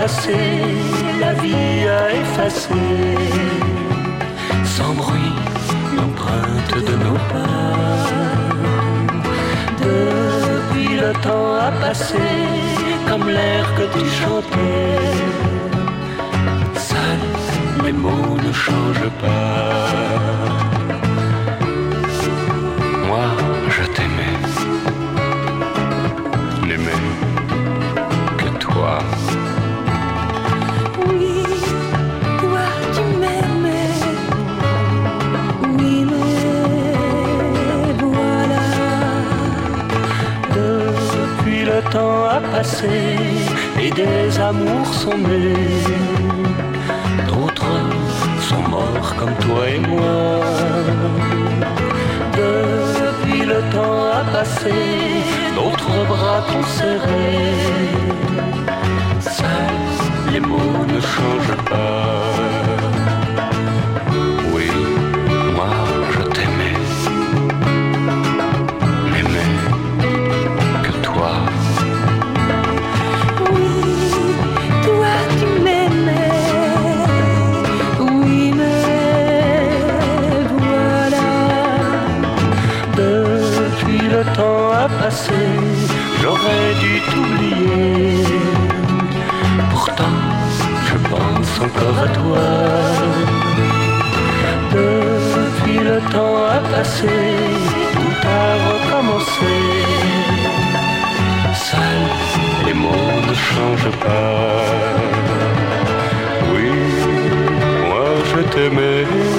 passé, la vie a effacé sans bruit l'empreinte de nos pas. Depuis le temps a passé comme l'air que tu chantais. Seuls les mots ne changent pas. Moi je t'aimais, n'aimais que toi. Oui, toi tu m'aimais. Oui, mais voilà. Depuis le temps a passé et des amours sont nés. D'autres sont morts comme toi et moi. Depuis le temps a passé, notre bras t'ont serré. Seuls les mots ne changent pas. Oui, moi je t'aimais, n'aimais que toi. Oui, toi tu m'aimais. Oui, mais voilà. Depuis le temps a passé, j'aurais dû t'oublier. Pourtant, je pense encore à toi. Depuis le temps a passé, tout a recommencé. Seuls les mots ne changent pas. Oui, moi je t'aimais.